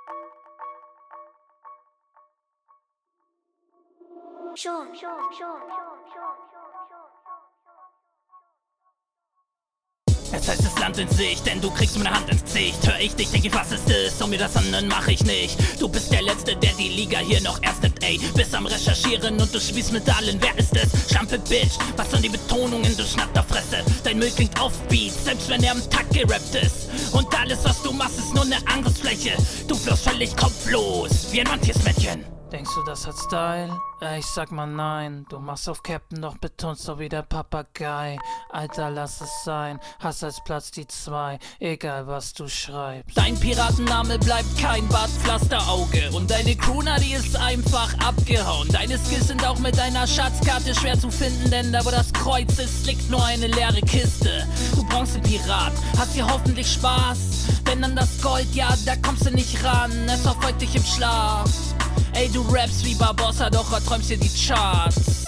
Es heißt das Land in Sicht, denn du kriegst meine Hand ins Gesicht. Hör ich dich, denke, was ist es? Und mir das an, dann mach ich nicht. Du bist der Letzte, der die Liga hier noch erst nimmt, ey. Bist am Recherchieren und du spielst mit allen, wer ist es? Schlampe Bitch, was sind die Betonungen, du Schnatterfresse? Dein Müll klingt auf Beat, selbst wenn er am Takt gerappt ist. Und alles, was du machst, ist nur eine Angriffsfläche. Du flirst völlig kopflos, wie ein Manntiersmädchen. Denkst du, das hat Style? Ich sag mal nein. Du machst auf Captain, doch betonst so wie der Papagei. Alter, lass es sein. Hass als Platz die 2. Egal, was du schreibst. Dein Piratenname bleibt kein Bartpflasterauge. Und deine Crooner, die ist einfach abgehauen. Deine Skills sind auch mit deiner Schatzkarte schwer zu finden, denn da wo das Kreuz ist, liegt nur eine leere Kiste. Du Bronzepirat, hast hier hoffentlich Spaß. Denn an das Gold, ja, da kommst du nicht ran. Es verfolgt dich im Schlaf. Ey, du rappst wie Barbossa, doch erträumst dir die Charts.